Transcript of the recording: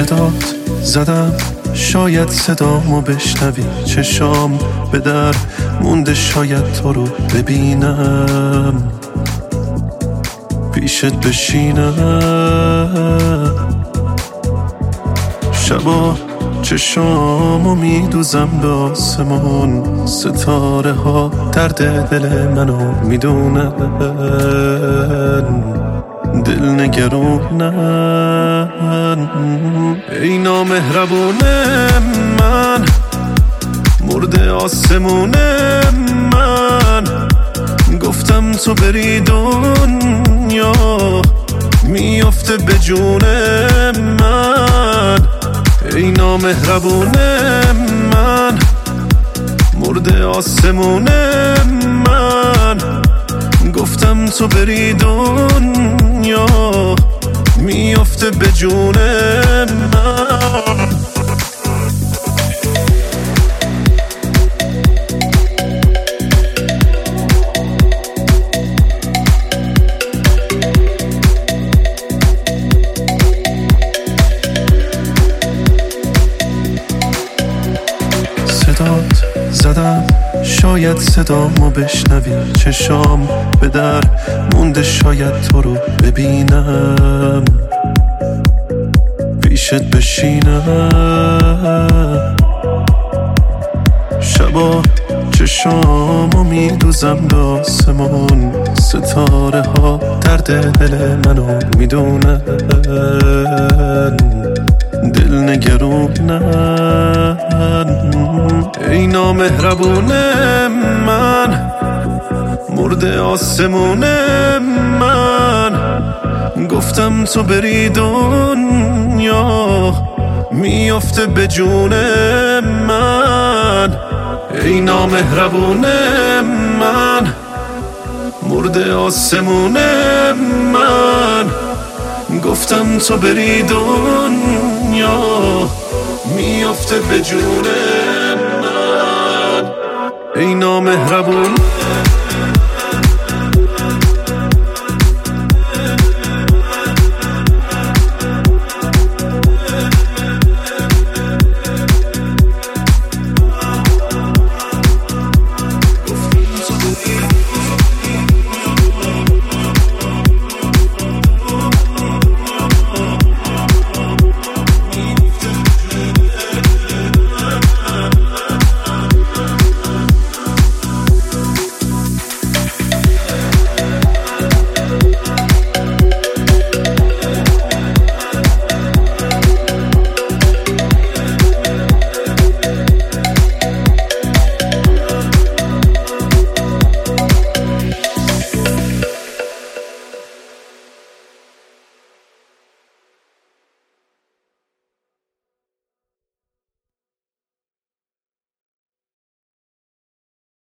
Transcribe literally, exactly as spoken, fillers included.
صدات زدم شاید صدامو بشنوی، چشام به در مونده شاید تو رو ببینم، پیشت بشینم. شبا چشامو میدوزم به آسمون، ستاره ها درد دل منو میدونن، دل نگرونن. ای نامهربون من، مرده آسمون من، گفتم تو بری دنیا میافته به جون من. ای نامهربون من، مرده آسمون من، گفتم تو بری دنیا میافته به جون من. صدات زدم شاید صدامو بشنوی، چشام به در مونده شاید تو رو ببینم، پیشت بشینم. شبا چشامو میدوزم به آسمون، ستاره ها درد دل منو میدونن، دل نگرونن. ای نامهربون من، مرده آسمون من، گفتم تو بری دنیا میافته به جون من. ای نامهربون من، مرده آسمون من، گفتم تو بری دنیا میافته به جون من. ای نامهربون